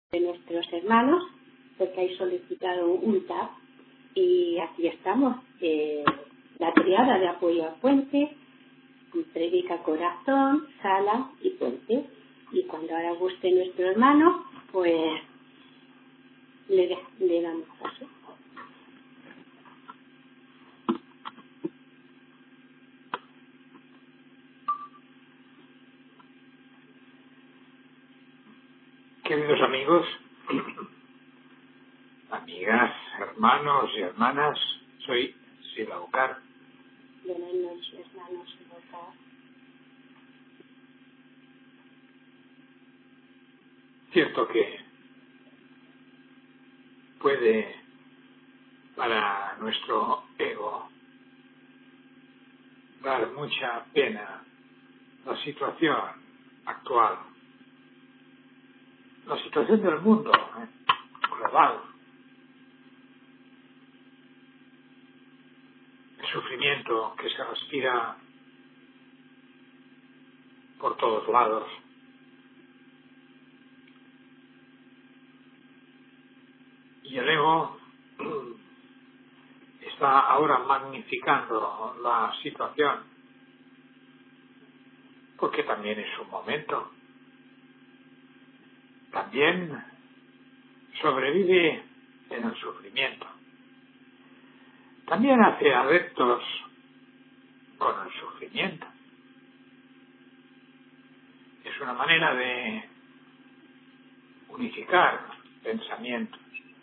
de nuestros hermanos, porque hay solicitado un TAP y aquí estamos, la triada de apoyo a Puente, predica corazón, sala y Puente. Y cuando ahora guste nuestro hermano, pues le damos paso. Queridos amigos, amigas, hermanos y hermanas, soy Silaucar. Buenas noches, hermanos Silaucar. Cierto que puede para nuestro ego dar mucha pena la situación actual, la situación del mundo global, el sufrimiento que se respira por todos lados. Y el ego está ahora magnificando la situación, porque también es un momento. También sobrevive en el sufrimiento. También hace adeptos con el sufrimiento. Es una manera de unificar pensamientos.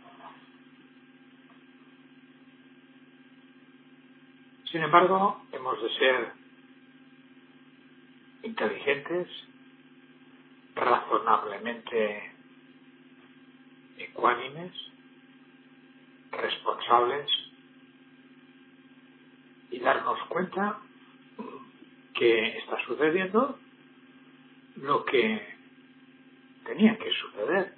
Sin embargo, hemos de ser inteligentes, razonablemente ecuánimes, responsables y darnos cuenta que está sucediendo lo que tenía que suceder.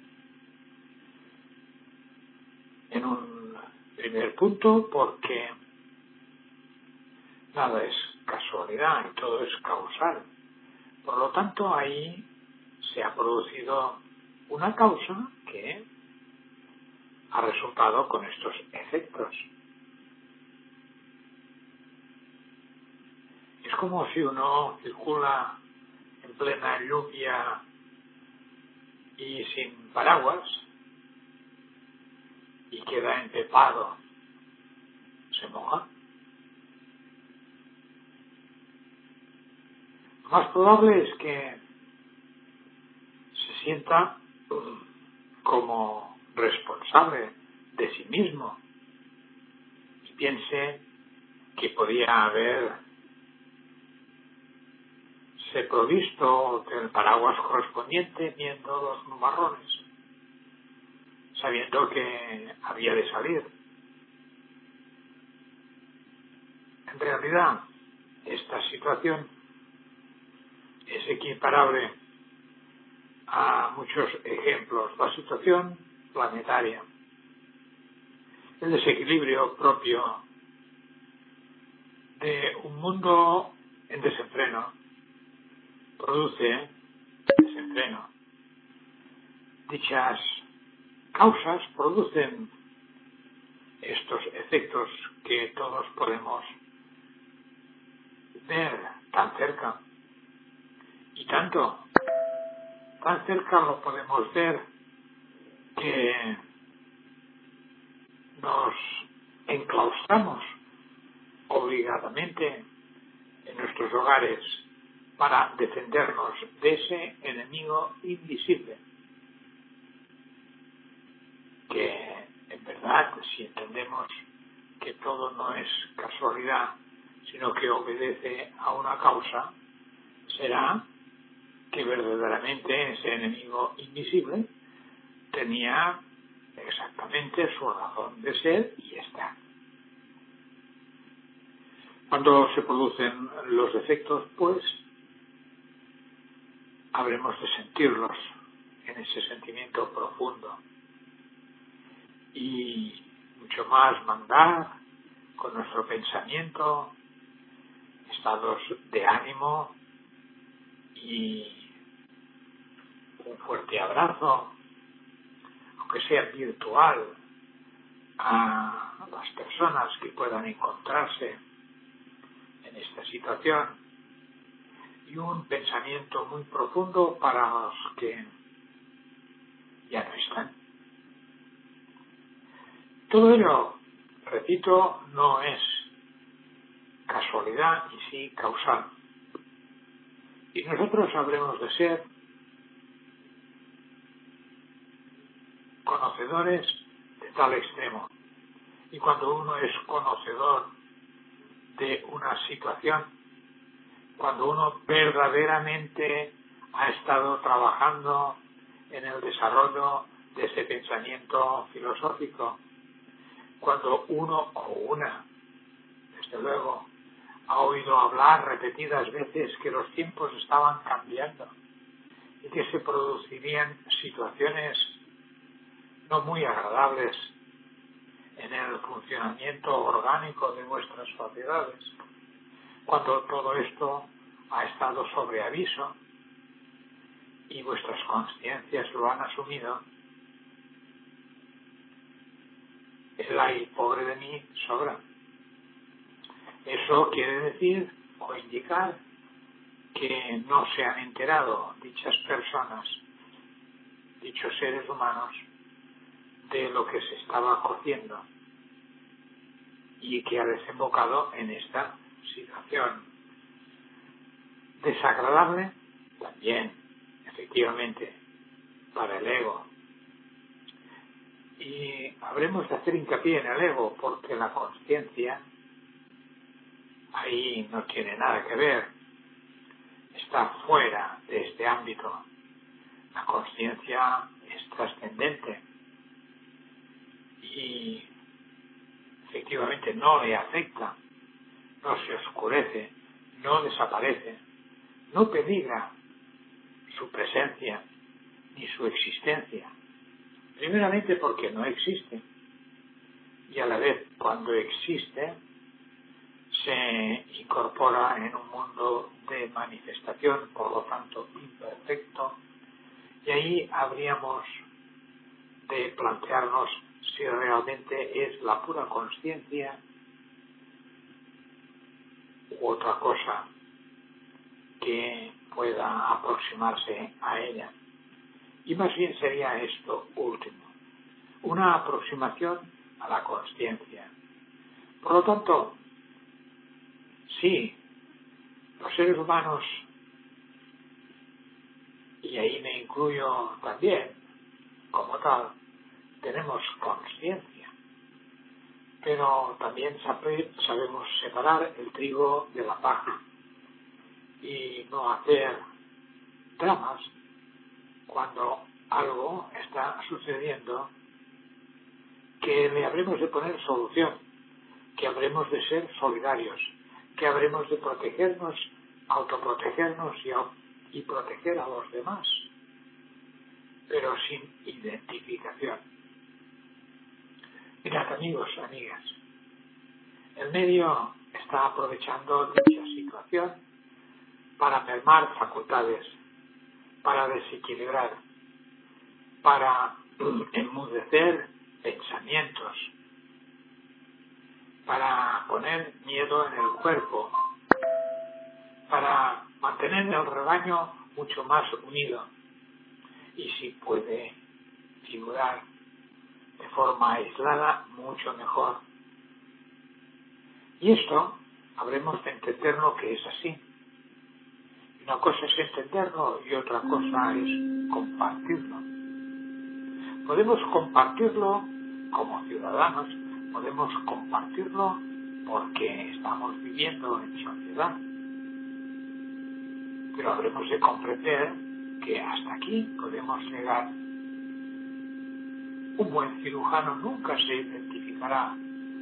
En un primer punto, porque nada es casualidad y todo es causal. Por lo tanto, ahí se ha producido una causa que ha resultado con estos efectos. Es como si uno circula en plena lluvia y sin paraguas y queda empepado, se moja. Lo más probable es que se sienta como responsable de sí mismo y piense que podía haberse provisto del paraguas correspondiente viendo los nubarrones, sabiendo que había de salir. En realidad, esta situación es equiparable a muchos ejemplos. La situación planetaria, el desequilibrio propio de un mundo en desenfreno, produce desenfreno. Dichas causas producen estos efectos que todos podemos ver tan cerca. Y tan cerca lo podemos ver que nos enclaustramos obligadamente en nuestros hogares para defendernos de ese enemigo invisible, que en verdad, si entendemos que todo no es casualidad, sino que obedece a una causa, será que verdaderamente ese enemigo invisible tenía exactamente su razón de ser y estar. Cuando se producen los defectos, pues habremos de sentirlos en ese sentimiento profundo y mucho más mandar con nuestro pensamiento, estados de ánimo y un fuerte abrazo aunque sea virtual, a las personas que puedan encontrarse en esta situación, y un pensamiento muy profundo para los que ya no están. Todo ello, repito, no es casualidad y sí causal. Y nosotros habremos de ser conocedores de tal extremo. Y cuando uno es conocedor de una situación, cuando uno verdaderamente ha estado trabajando en el desarrollo de ese pensamiento filosófico, cuando uno o una, desde luego, ha oído hablar repetidas veces que los tiempos estaban cambiando y que se producirían situaciones no muy agradables en el funcionamiento orgánico de vuestras sociedades, cuando todo esto ha estado sobre aviso y vuestras conciencias lo han asumido, el ay, pobre de mí, sobra. Eso quiere decir o indicar que no se han enterado dichas personas, dichos seres humanos, de lo que se estaba cociendo y que ha desembocado en esta situación desagradable también, efectivamente, para el ego. Y habremos de hacer hincapié en el ego porque la consciencia ahí no tiene nada que ver, está fuera de este ámbito. La consciencia es trascendente y efectivamente no le afecta, no se oscurece, no desaparece, no peligra su presencia ni su existencia. Primeramente porque no existe y a la vez cuando existe se incorpora en un mundo de manifestación, por lo tanto imperfecto, y ahí habríamos de plantearnos si realmente es la pura consciencia u otra cosa que pueda aproximarse a ella. Y más bien sería esto último, una aproximación a la consciencia. Por lo tanto, sí, los seres humanos, y ahí me incluyo también, como tal, tenemos conciencia, pero también sabemos separar el trigo de la paja y no hacer dramas cuando algo está sucediendo que le habremos de poner solución, que habremos de ser solidarios, que habremos de protegernos, autoprotegernos y proteger a los demás, pero sin identificación. Mirad, amigos, amigas, el medio está aprovechando dicha situación para mermar facultades, para desequilibrar, para enmudecer pensamientos, para poner miedo en el cuerpo, para mantener el rebaño mucho más unido y si puede figurar de forma aislada, mucho mejor. Y esto habremos de entender lo que es así. Una cosa es entenderlo y otra cosa es compartirlo. Podemos compartirlo como ciudadanos, podemos compartirlo porque estamos viviendo en sociedad. Pero habremos de comprender que hasta aquí podemos llegar. Un buen cirujano nunca se identificará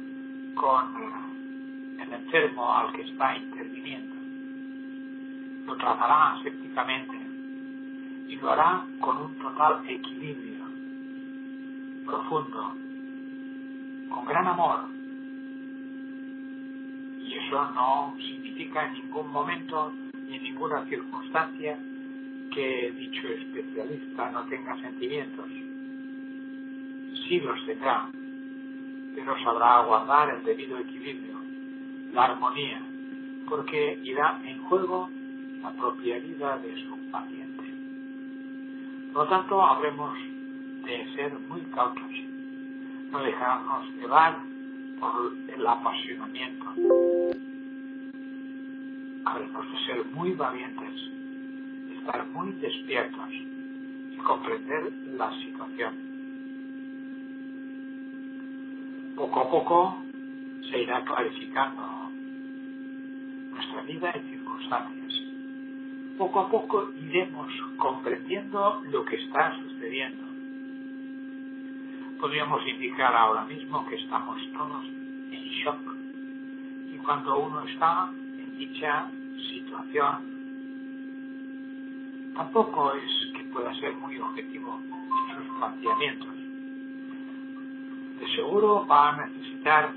con el enfermo al que está interviniendo. Lo tratará asépticamente y lo hará con un total equilibrio profundo, con gran amor. Y eso no significa en ningún momento ni en ninguna circunstancia que dicho especialista no tenga sentimientos. sí los tendrá, pero sabrá guardar el debido equilibrio, la armonía, porque irá en juego la propia vida de su paciente. Por lo tanto, habremos de ser muy cautos, no dejarnos llevar por el apasionamiento. Habremos de ser muy valientes, estar muy despiertos y comprender la situación. Poco a poco se irá clarificando nuestra vida y circunstancias. Poco a poco iremos comprendiendo lo que está sucediendo. Podríamos indicar ahora mismo que estamos todos en shock. Y cuando uno está en dicha situación, tampoco es que pueda ser muy objetivo en sus planteamientos. De seguro va a necesitar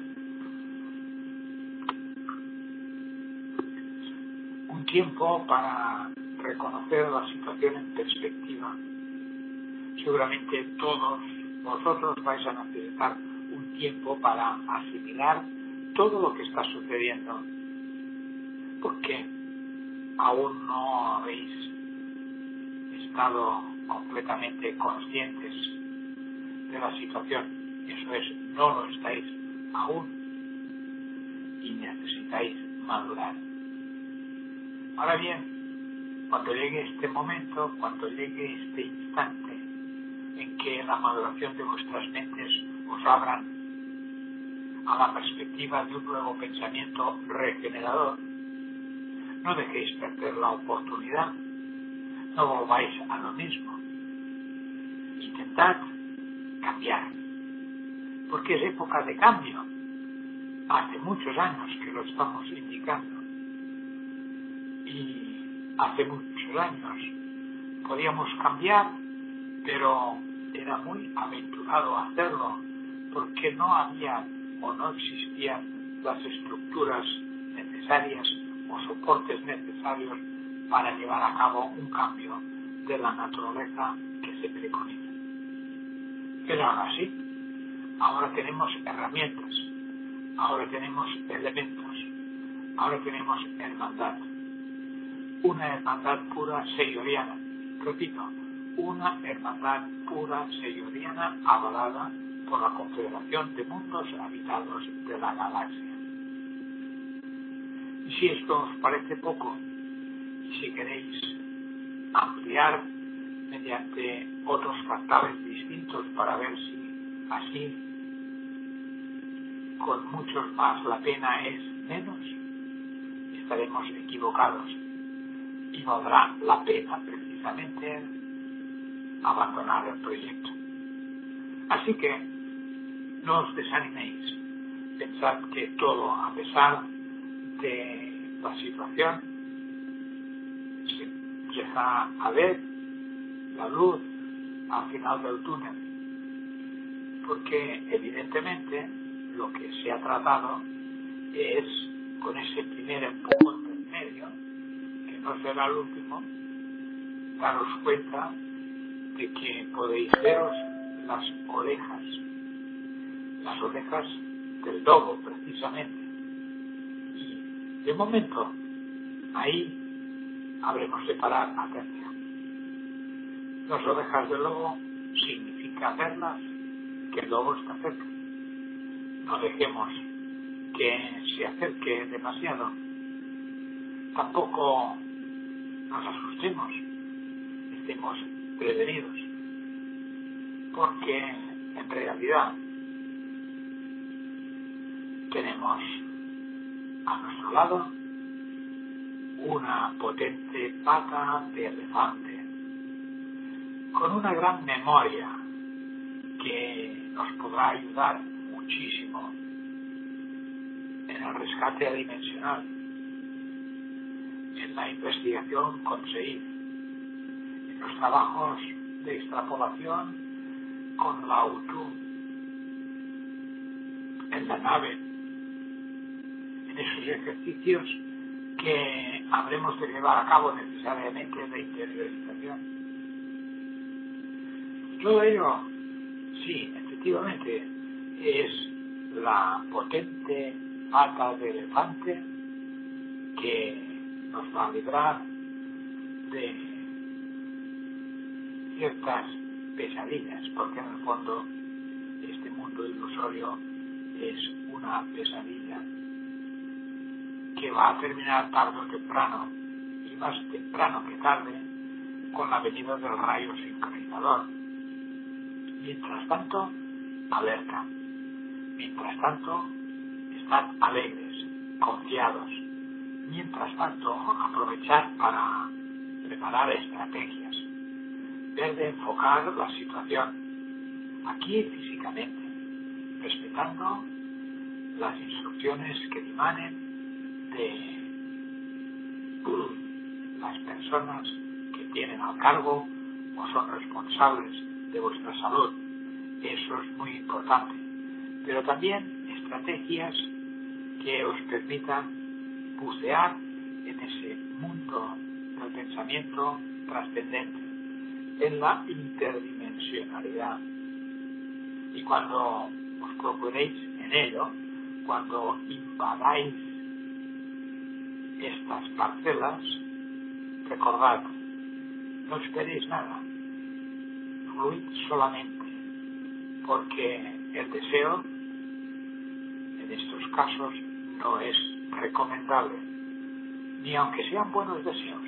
un tiempo para reconocer la situación en perspectiva. Seguramente todos vosotros vais a necesitar un tiempo para asimilar todo lo que está sucediendo, porque aún no habéis estado completamente conscientes de la situación. Eso es, no lo estáis aún y necesitáis madurar. Ahora bien, cuando llegue este momento, cuando llegue este instante en que la maduración de vuestras mentes os abran a la perspectiva de un nuevo pensamiento regenerador, no dejéis perder la oportunidad, no volváis a lo mismo. Intentad cambiar, porque es época de cambio. Hace muchos años que lo estamos indicando y hace muchos años podíamos cambiar, pero era muy aventurado hacerlo porque no había o no existían las estructuras necesarias o soportes necesarios para llevar a cabo un cambio de la naturaleza que se preconiza. Pero ahora sí, ahora tenemos herramientas, ahora tenemos elementos, ahora tenemos hermandad. Una hermandad pura señoriana, repito, una hermandad pura señoriana avalada por la Confederación de Mundos Habitados de la Galaxia. Y si esto os parece poco, y si queréis ampliar mediante otros factores distintos para ver si así con muchos más la pena es menos, estaremos equivocados y valdrá la pena precisamente abandonar el proyecto. Así que no os desaniméis, pensad que todo, a pesar de la situación, se empieza a ver la luz al final del túnel, porque evidentemente lo que se ha tratado es, con ese primer empujón del medio, que no será el último, daros cuenta de que podéis veros las orejas del lobo precisamente, y de momento ahí habremos de parar atención. Las orejas del lobo significa verlas, que el lobo está cerca. No dejemos que se acerque demasiado. Tampoco nos asustemos, estemos prevenidos, porque en realidad tenemos a nuestro lado una potente pata de elefante con una gran memoria que nos podrá ayudar muchísimo en el rescate adimensional, en la investigación con SEIF, en los trabajos de extrapolación con la UTU, en la nave, en esos ejercicios que habremos de llevar a cabo necesariamente de interiorización. Todo ello, sí, efectivamente es la potente pata de elefante que nos va a librar de ciertas pesadillas, porque en el fondo este mundo ilusorio es una pesadilla que va a terminar tarde o temprano, y más temprano que tarde, con la venida del rayo sincronizador. Mientras tanto, alerta. Mientras tanto, estad alegres, confiados. Mientras tanto, aprovechar para preparar estrategias, ver de enfocar la situación, aquí físicamente, respetando las instrucciones que emanen de las personas que tienen al cargo o son responsables de vuestra salud. Eso es muy importante. Pero también estrategias que os permitan bucear en ese mundo del pensamiento trascendente, en la interdimensionalidad. Y cuando os procuréis en ello, cuando invadáis estas parcelas, recordad, no esperéis nada, fluid solamente, porque el deseo en estos casos no es recomendable, ni aunque sean buenos deseos.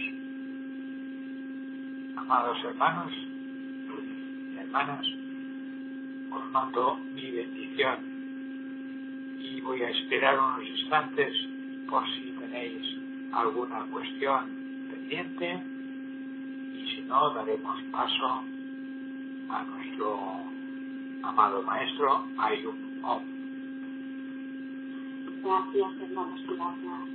Amados hermanos y hermanas, os mando mi bendición y voy a esperar unos instantes por si tenéis alguna cuestión pendiente, y si no, daremos paso a nuestro amado maestro Ayub Om. Gracias, hermanos y hermanas.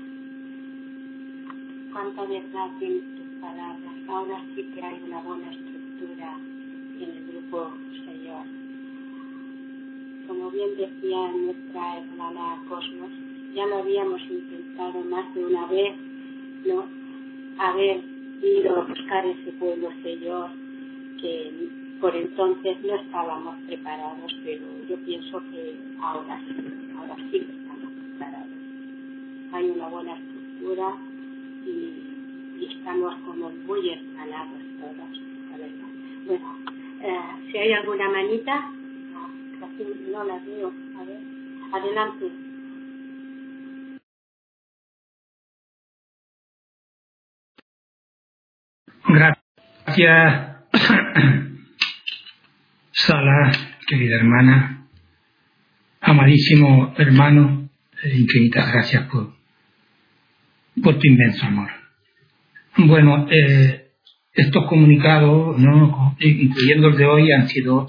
Cuánta verdad tienen tus palabras. Ahora sí que hay una buena estructura en el grupo Señor. Como bien decía nuestra hermana Cosmos, ya lo habíamos intentado más de una vez, ¿no? Haber ido a buscar ese pueblo Señor, que por entonces no estábamos preparados, pero yo pienso que ahora sí que estamos preparados. Hay una buena estructura y estamos como muy hermanados todos, la verdad. Bueno, si hay alguna manita, no las veo. A ver, adelante. Gracias, Sala, querida hermana, amadísimo hermano, infinitas gracias por tu inmenso amor. Bueno, estos comunicados, ¿no?, incluyendo el de hoy, han sido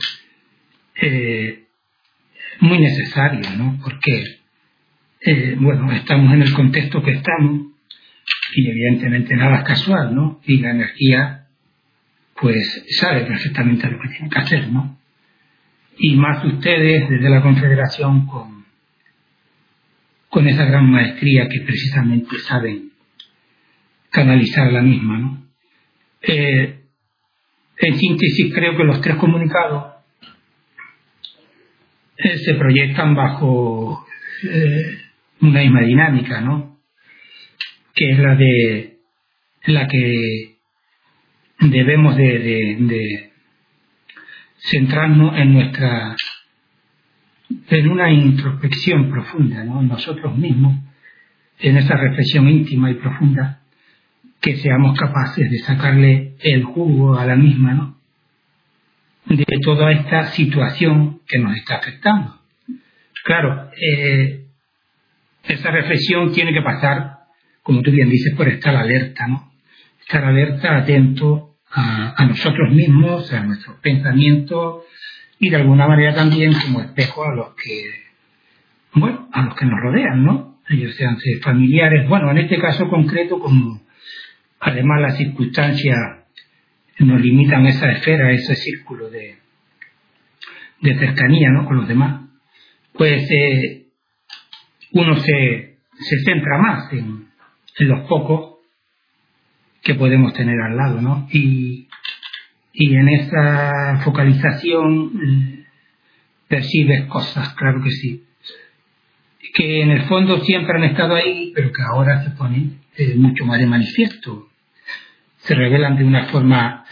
muy necesarios, ¿no?, porque bueno, estamos en el contexto que estamos y evidentemente nada es casual, ¿no? Y la energía pues sabe perfectamente lo que tiene que hacer, ¿no? Y más ustedes desde la Confederación con esa gran maestría que precisamente saben canalizar la misma, ¿no? En síntesis, creo que los tres comunicados se proyectan bajo una misma dinámica, ¿no?, que es la que debemos de centrarnos en una introspección profunda, ¿no?, en nosotros mismos, en esa reflexión íntima y profunda, que seamos capaces de sacarle el jugo a la misma, ¿no?, de toda esta situación que nos está afectando. Claro, esa reflexión tiene que pasar, como tú bien dices, por estar alerta, ¿no? Estar alerta, atento a nosotros mismos, a nuestros pensamientos y de alguna manera también como espejo a los que nos rodean, ¿no? Ellos sean familiares. Bueno, en este caso concreto, como además las circunstancias nos limitan esa esfera, ese círculo de cercanía, ¿no?, con los demás, pues uno se centra más en los pocos que podemos tener al lado, ¿no? Y en esa focalización percibes cosas, claro que sí, que en el fondo siempre han estado ahí, pero que ahora se ponen mucho más de manifiesto, se revelan de una forma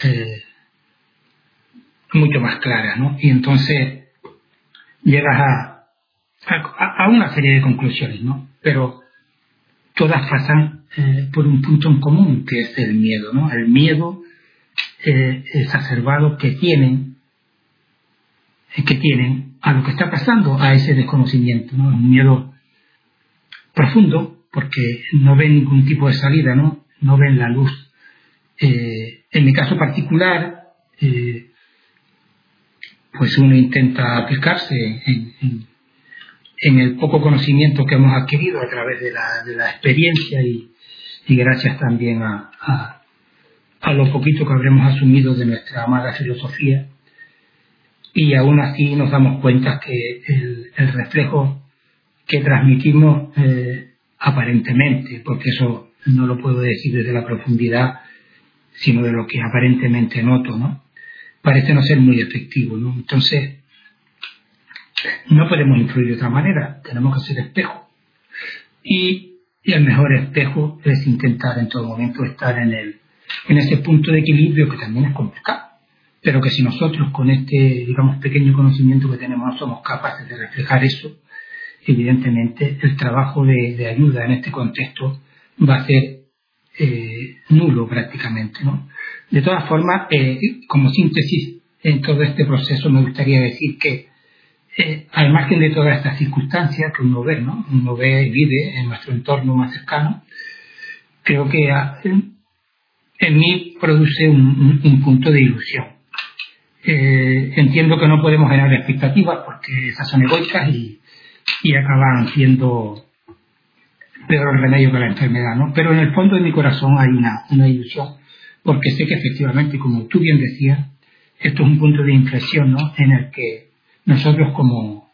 mucho más clara, ¿no? Y entonces llegas a una serie de conclusiones, ¿no? Pero todas pasan por un punto en común, que es el miedo, ¿no? El miedo exacerbado que tienen a lo que está pasando, a ese desconocimiento, ¿no? Un miedo profundo, porque no ven ningún tipo de salida, no ven la luz. En mi caso particular, pues uno intenta aplicarse en el poco conocimiento que hemos adquirido a través de la experiencia y gracias también a lo poquito que habremos asumido de nuestra amada filosofía, y aún así nos damos cuenta que el reflejo que transmitimos aparentemente, porque eso no lo puedo decir desde la profundidad, sino de lo que aparentemente noto, ¿no? Parece no ser muy efectivo, ¿no? Entonces, no podemos influir de otra manera, tenemos que ser espejo. Y el mejor espejo es intentar en todo momento estar en ese punto de equilibrio, que también es complicado, pero que si nosotros con este, digamos, pequeño conocimiento que tenemos no somos capaces de reflejar eso, evidentemente el trabajo de ayuda en este contexto va a ser nulo prácticamente, ¿no? De todas formas, como síntesis en todo este proceso, me gustaría decir que al margen de todas estas circunstancias que uno ve, ¿no? Uno ve y vive en nuestro entorno más cercano, creo que en mí produce un punto de ilusión. Entiendo que no podemos generar expectativas porque esas son egoicas y acaban siendo peor el remedio que la enfermedad, ¿no? Pero en el fondo de mi corazón hay una ilusión, porque sé que efectivamente, como tú bien decías, esto es un punto de inflexión, ¿no? En el que nosotros como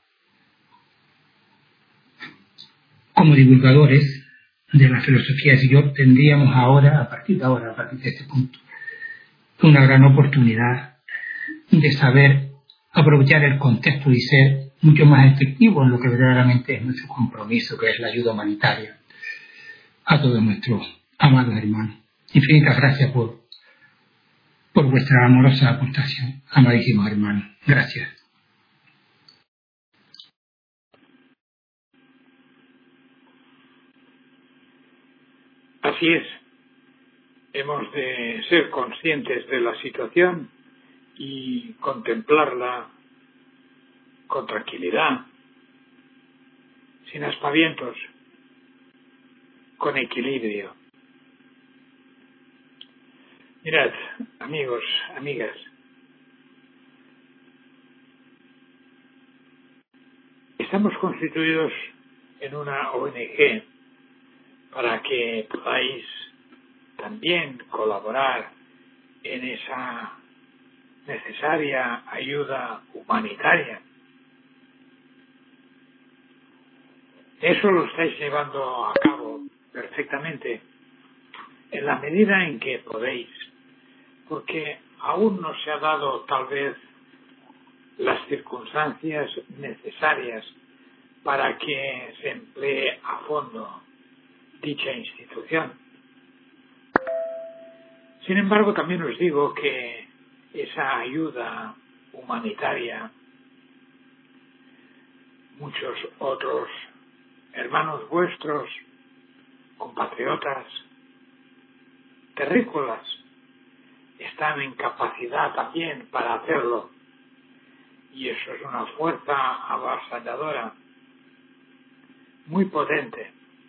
divulgadores de la filosofía de Sigor tendríamos ahora, a partir de este punto, una gran oportunidad de saber aprovechar el contexto y ser mucho más efectivo en lo que verdaderamente es nuestro compromiso, que es la ayuda humanitaria a todos nuestros amados hermanos. Infinitas gracias por vuestra amorosa aportación, amadísimos hermanos. Gracias. Así es. Hemos de ser conscientes de la situación y contemplarla con tranquilidad, sin aspavientos, con equilibrio. Mirad, amigos, amigas, estamos constituidos en una ONG para que podáis también colaborar en esa necesaria ayuda humanitaria. Eso lo estáis llevando a cabo perfectamente en la medida en que podéis, porque aún no se ha dado tal vez las circunstancias necesarias para que se emplee a fondo dicha institución. Sin embargo, también os digo que esa ayuda humanitaria, muchos otros hermanos vuestros, compatriotas, terrícolas, están en capacidad también para hacerlo. Y eso es una fuerza avasalladora, muy potente,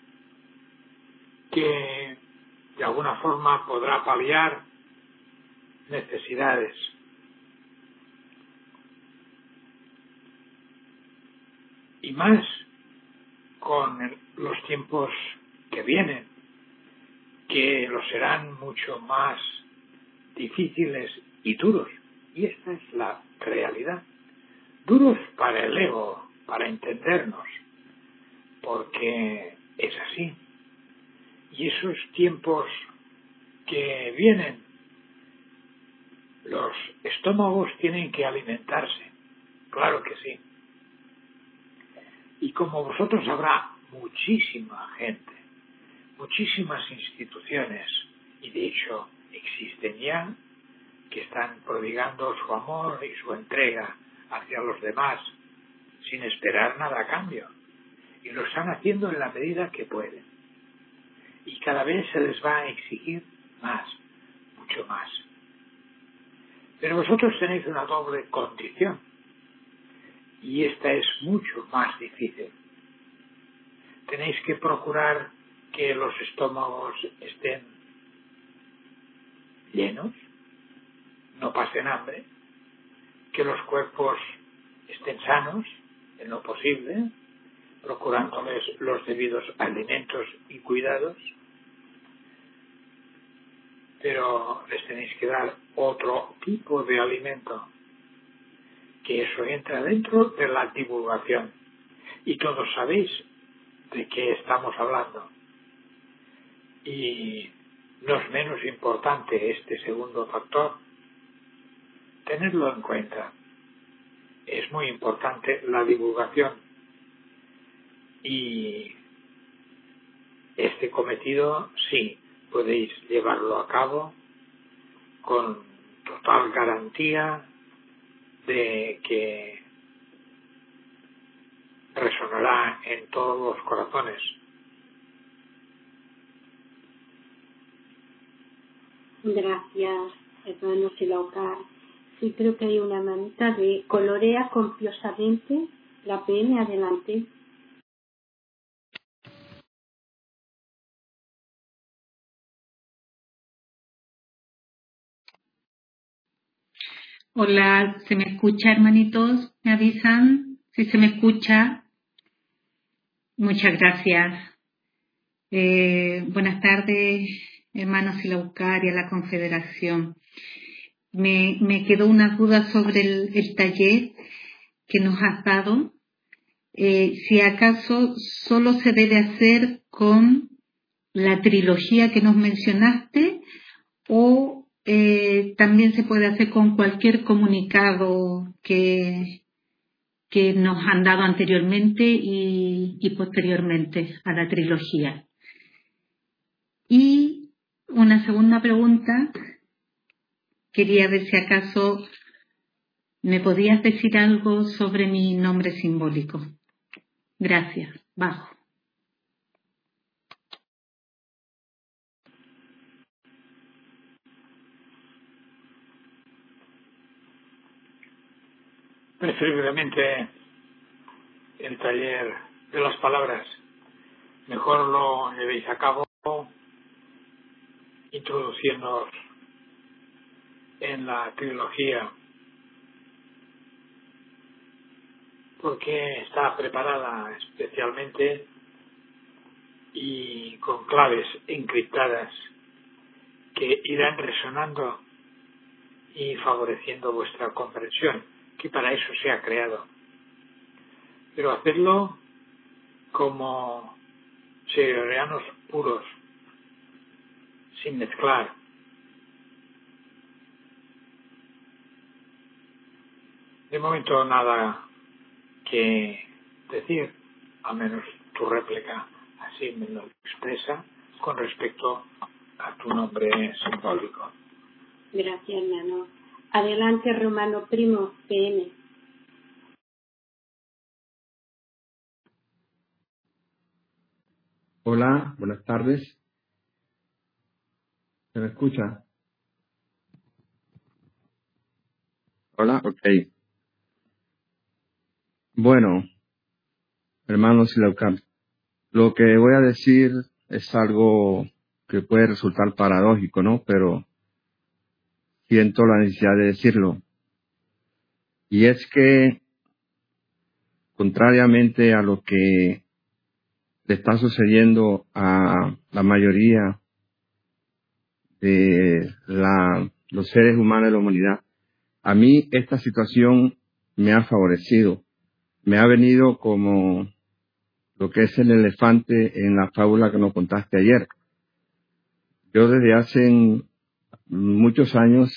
que de alguna forma podrá paliar necesidades. Y más con los tiempos que vienen, que lo serán mucho más difíciles y duros. Y esta es la realidad. Duros para el ego, para entendernos, porque es así. Y esos tiempos que vienen, los estómagos tienen que alimentarse, claro que sí. Y como vosotros habrá muchísima gente, muchísimas instituciones, y de hecho existen ya, que están prodigando su amor y su entrega hacia los demás sin esperar nada a cambio. Y lo están haciendo en la medida que pueden. Y cada vez se les va a exigir más, mucho más. Pero vosotros tenéis una doble condición. Y esta es mucho más difícil. Tenéis que procurar que los estómagos estén llenos, no pasen hambre, que los cuerpos estén sanos en lo posible, procurándoles los debidos alimentos y cuidados, pero les tenéis que dar otro tipo de alimento, que eso entra dentro de la divulgación. Y todos sabéis de qué estamos hablando. Y no es menos importante este segundo factor, tenerlo en cuenta. Es muy importante la divulgación. Y este cometido, sí, podéis llevarlo a cabo con total garantía de que resonará en todos los corazones. Gracias, hermano Silaucar. Sí, creo que hay una manita de colorea copiosamente la PM. Adelante. Hola, ¿se me escucha, hermanitos? ¿Me avisan si se me escucha? Muchas gracias. Buenas tardes, hermanos Silaucar y a la Confederación. Me quedó una duda sobre el taller que nos has dado. Si acaso solo se debe hacer con la trilogía que nos mencionaste o también se puede hacer con cualquier comunicado que nos han dado anteriormente y posteriormente a la trilogía. Y una segunda pregunta, quería ver si acaso me podías decir algo sobre mi nombre simbólico. Gracias. Bajo. Preferiblemente el taller de las palabras. Mejor lo llevéis a cabo introduciéndoos en la trilogía, porque está preparada especialmente y con claves encriptadas que irán resonando y favoreciendo vuestra comprensión, que para eso se ha creado. Pero hacerlo como sereanos puros, sin mezclar. De momento nada que decir, al menos tu réplica así me lo expresa con respecto a tu nombre simbólico. Gracias, hermano. Adelante, Romano Primo, PM. Hola, buenas tardes. ¿Se me escucha? Hola, ok. Bueno, hermanos Silaucar, lo que voy a decir es algo que puede resultar paradójico, ¿no? Pero siento la necesidad de decirlo. Y es que, contrariamente a lo que le está sucediendo a la mayoría de los seres humanos de la humanidad, a mí esta situación me ha favorecido. Me ha venido como lo que es el elefante en la fábula que nos contaste ayer. Yo desde hace muchos años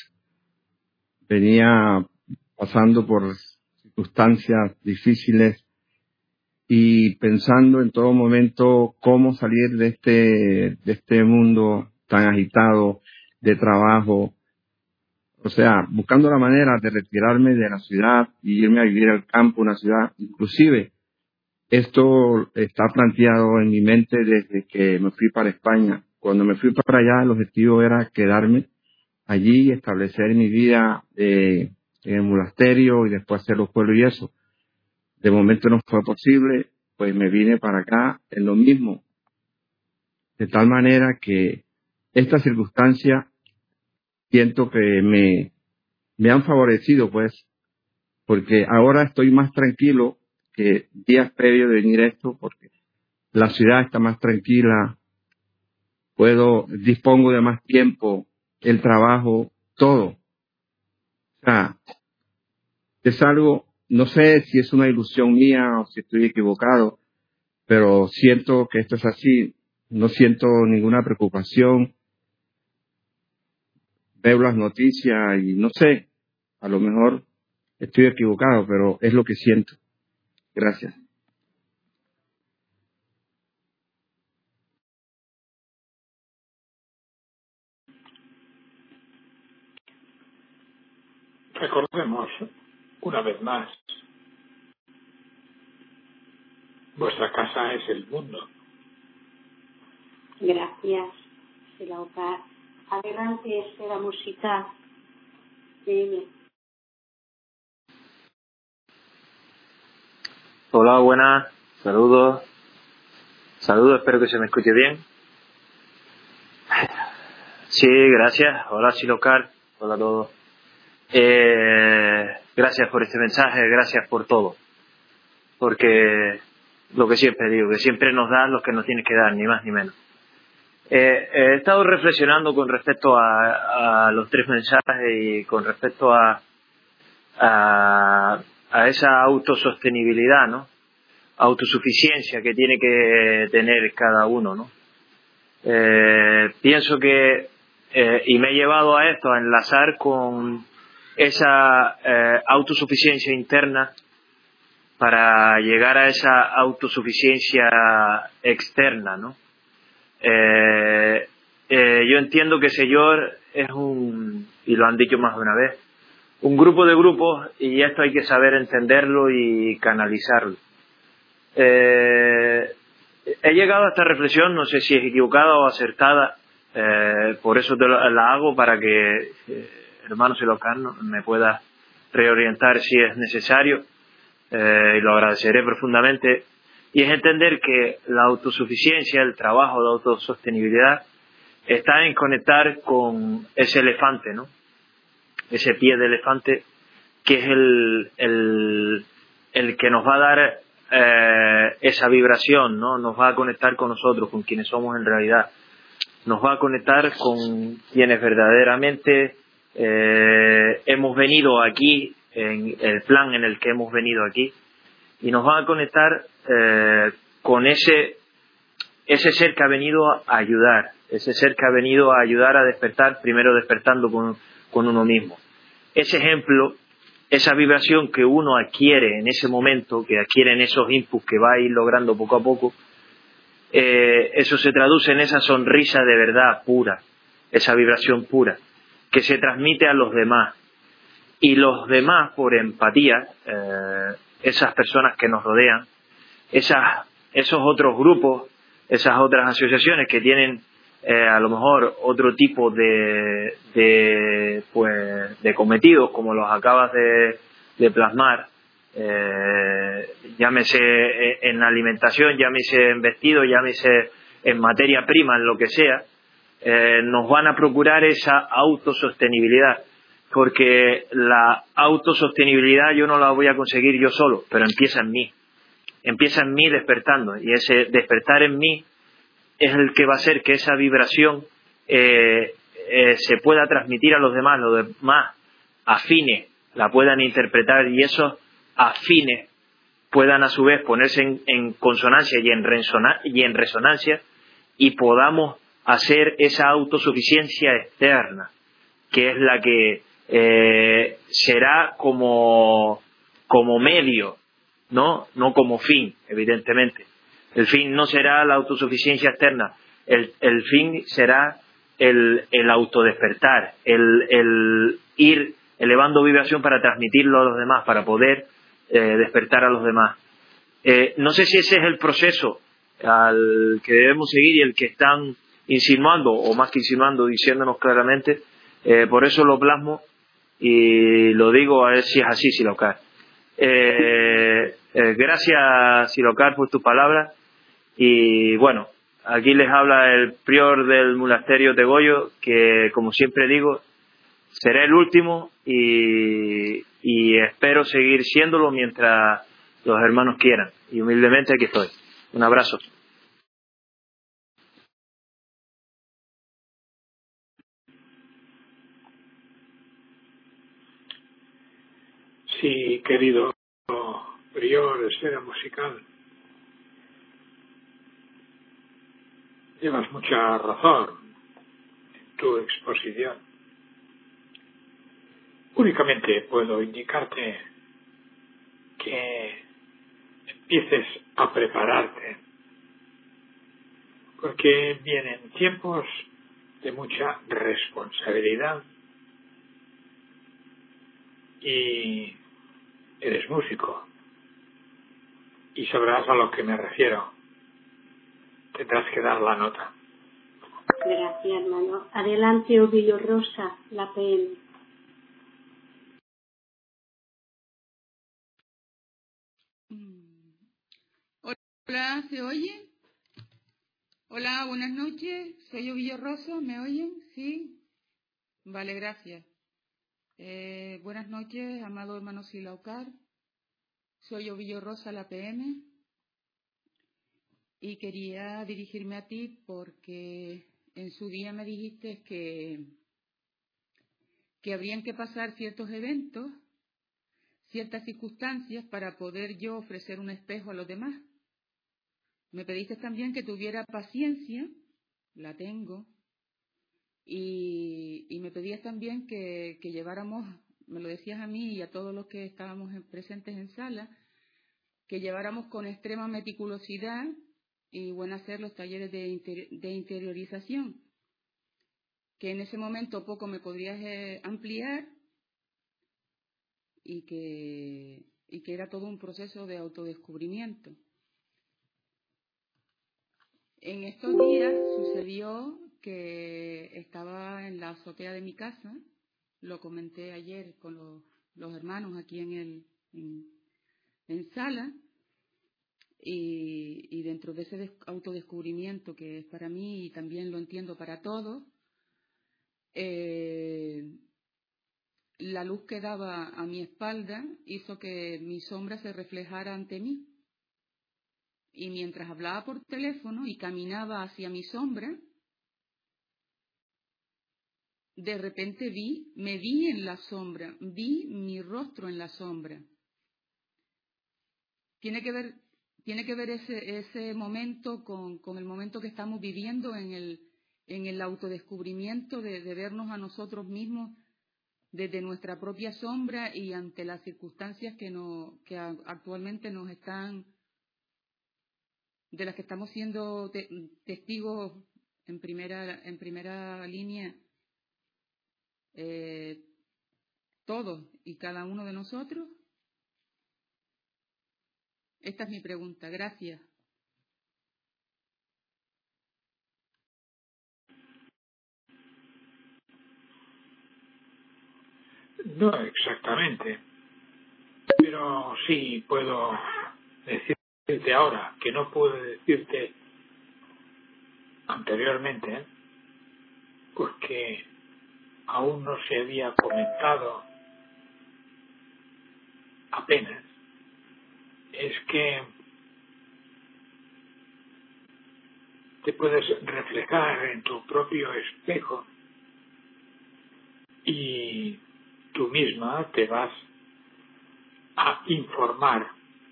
venía pasando por circunstancias difíciles y pensando en todo momento cómo salir de este mundo tan agitado de trabajo. O sea, buscando la manera de retirarme de la ciudad y irme a vivir al campo, una ciudad. Inclusive, esto está planteado en mi mente desde que me fui para España. Cuando me fui para allá, el objetivo era quedarme allí, establecer mi vida en el monasterio y después hacer los pueblos y eso. De momento no fue posible, pues me vine para acá en lo mismo. De tal manera que esta circunstancia siento que me han favorecido, pues, porque ahora estoy más tranquilo que días previos de venir a esto, porque la ciudad está más tranquila, dispongo de más tiempo, el trabajo, todo. O sea, es algo, no sé si es una ilusión mía o si estoy equivocado, pero siento que esto es así, no siento ninguna preocupación, veo las noticias y no sé, a lo mejor estoy equivocado, pero es lo que siento. Gracias. Recordemos una vez más, vuestra casa es el mundo. Gracias, Silaucar. Adelante, la música. Dime. Hola, buenas, saludos, espero que se me escuche bien. Sí, gracias, hola Silocar, hola a todos. Gracias por este mensaje, gracias por todo, porque lo que siempre digo, que siempre nos dan lo que nos tienes que dar, ni más ni menos. He estado reflexionando con respecto a los 3 mensajes y con respecto a esa autosostenibilidad, ¿no? Autosuficiencia que tiene que tener cada uno, ¿no? Pienso que y me he llevado a esto, a enlazar con esa autosuficiencia interna para llegar a esa autosuficiencia externa, ¿no? Yo entiendo que Señor es y lo han dicho más de una vez, un grupo de grupos, y esto hay que saber entenderlo y canalizarlo. He llegado a esta reflexión, no sé si es equivocada o acertada, por eso la hago, para que hermano Silocar me pueda reorientar si es necesario, y lo agradeceré profundamente. Y es entender que la autosuficiencia, el trabajo de autosostenibilidad, está en conectar con ese elefante, ¿no? Ese pie de elefante, que es el que nos va a dar esa vibración, ¿no? Nos va a conectar con nosotros, con quienes somos en realidad. Nos va a conectar con quienes verdaderamente hemos venido aquí, en el plan en el que hemos venido aquí, y nos va a conectar con ese ser que ha venido a ayudar, ese ser que ha venido a ayudar a despertar, primero despertando con uno mismo. Ese ejemplo, esa vibración que uno adquiere en ese momento, que adquiere en esos inputs que va a ir logrando poco a poco, eso se traduce en esa sonrisa de verdad pura, esa vibración pura, que se transmite a los demás. Y los demás, por empatía, esas personas que nos rodean, esos otros grupos, esas otras asociaciones que tienen a lo mejor otro tipo de cometidos, como los acabas de plasmar, llámese en alimentación, llámese en vestido, llámese en materia prima, en lo que sea, nos van a procurar esa autosostenibilidad, porque la autosostenibilidad yo no la voy a conseguir yo solo, pero empieza en mí despertando, y ese despertar en mí es el que va a hacer que esa vibración se pueda transmitir a los demás afines la puedan interpretar, y esos afines puedan a su vez ponerse en consonancia y en resonancia, y podamos hacer esa autosuficiencia externa, que es la que será como medio no como fin, evidentemente. El fin no será la autosuficiencia externa, el fin será el autodespertar, el ir elevando vibración para transmitirlo a los demás, para poder despertar a los demás. No sé si ese es el proceso al que debemos seguir y el que están insinuando, o más que insinuando, diciéndonos claramente. Por eso lo plasmo y lo digo a ver si es así, Silocar. Gracias, Silocar, por tus palabras. Y bueno, aquí les habla el prior del monasterio de Goyo, que como siempre digo, seré el último y espero seguir siéndolo mientras los hermanos quieran. Y humildemente aquí estoy. Un abrazo. Sí, querido prior de escena musical, llevas mucha razón en tu exposición. Únicamente puedo indicarte que empieces a prepararte, porque vienen tiempos de mucha responsabilidad y eres músico y sabrás a lo que me refiero. Tendrás que dar la nota. Gracias, hermano. Adelante, Ovillo Rosa, la PM. Hola, ¿se oye? Hola, buenas noches. Soy Ovillo Rosa, ¿me oyen? Sí. Vale, gracias. Buenas noches, amado hermano Silaucar. Soy Ovillo Rosa, la PM. Y quería dirigirme a ti porque en su día me dijiste que habrían que pasar ciertos eventos, ciertas circunstancias para poder yo ofrecer un espejo a los demás. Me pediste también que tuviera paciencia, la tengo, y me pedías también que lleváramos, me lo decías a mí y a todos los que estábamos presentes en sala, que lleváramos con extrema meticulosidad y buen hacer los talleres de interiorización, que en ese momento poco me podrías ampliar y que era todo un proceso de autodescubrimiento. En estos días sucedió que estaba en la azotea de mi casa, lo comenté ayer con los hermanos aquí en sala, y dentro de ese autodescubrimiento que es para mí y también lo entiendo para todos, la luz que daba a mi espalda hizo que mi sombra se reflejara ante mí. Y mientras hablaba por teléfono y caminaba hacia mi sombra, de repente me vi en la sombra, vi mi rostro en la sombra. Tiene que ver ese momento con el momento que estamos viviendo en el autodescubrimiento de vernos a nosotros mismos desde nuestra propia sombra y ante las circunstancias que actualmente nos están, de las que estamos siendo testigos en primera línea, todos y cada uno de nosotros. Esta es mi pregunta. Gracias. No exactamente, pero sí puedo decirte ahora que no pude decirte anteriormente, porque aún no se había comentado apenas. Es que te puedes reflejar en tu propio espejo y tú misma te vas a informar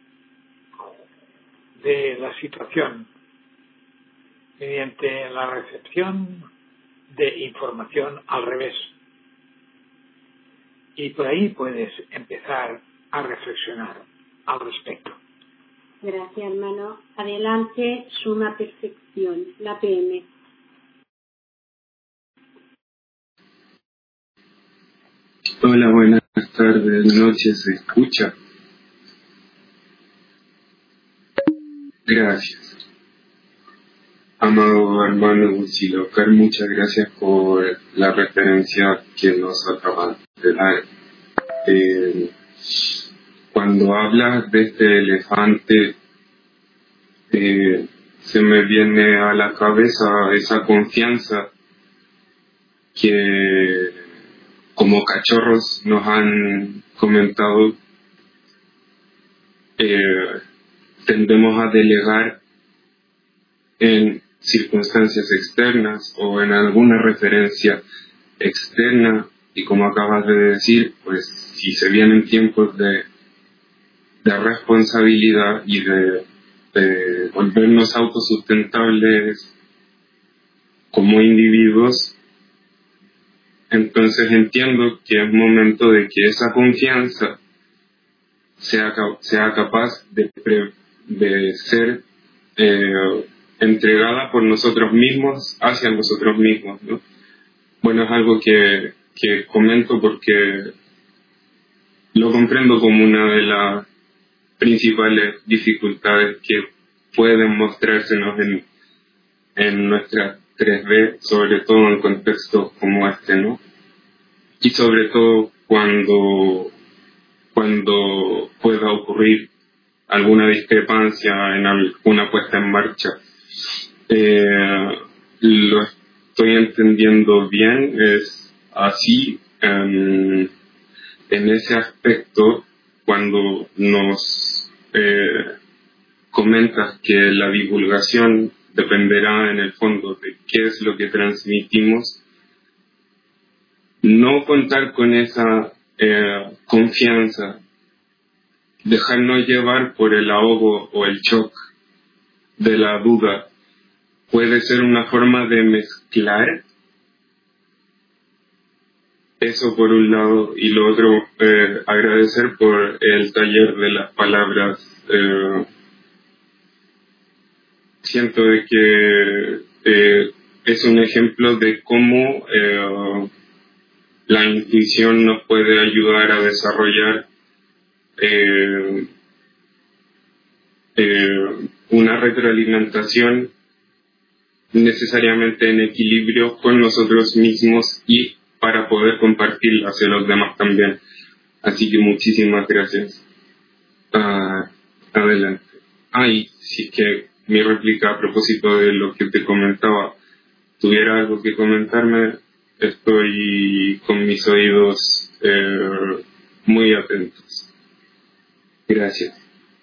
de la situación mediante la recepción de información al revés. Y por ahí puedes empezar a reflexionar al respecto. Gracias, hermano. Adelante, Suma Perfección, la PM. Hola, buenas tardes, noches, ¿se escucha? Gracias. Amado hermano Huitzilocar, muchas gracias por la referencia que nos acabas de dar. Cuando hablas de este elefante, se me viene a la cabeza esa confianza que como cachorros nos han comentado, tendemos a delegar en circunstancias externas o en alguna referencia externa, y como acabas de decir, pues si se vienen tiempos de responsabilidad y de volvernos autosustentables como individuos, entonces entiendo que es momento de que esa confianza sea capaz de ser entregada por nosotros mismos hacia nosotros mismos, ¿no? Bueno, es algo que comento porque lo comprendo como una de las principales dificultades que pueden mostrársenos en nuestra 3B, sobre todo en contextos como este, ¿no? Y sobre todo cuando pueda ocurrir alguna discrepancia en alguna puesta en marcha. Lo estoy entendiendo bien, es así. En ese aspecto, cuando nos comentas que la divulgación dependerá en el fondo de qué es lo que transmitimos, no contar con esa confianza, dejarnos llevar por el ahogo o el shock de la duda, puede ser una forma de mezclar eso por un lado, y lo otro, agradecer por el taller de las palabras. Siento de que es un ejemplo de cómo la intuición nos puede ayudar a desarrollar una retroalimentación necesariamente en equilibrio con nosotros mismos y para poder compartirla hacia los demás también. Así que muchísimas gracias. Adelante. Y sí que mi réplica a propósito de lo que te comentaba, tuviera algo que comentarme, estoy con mis oídos muy atentos. Gracias.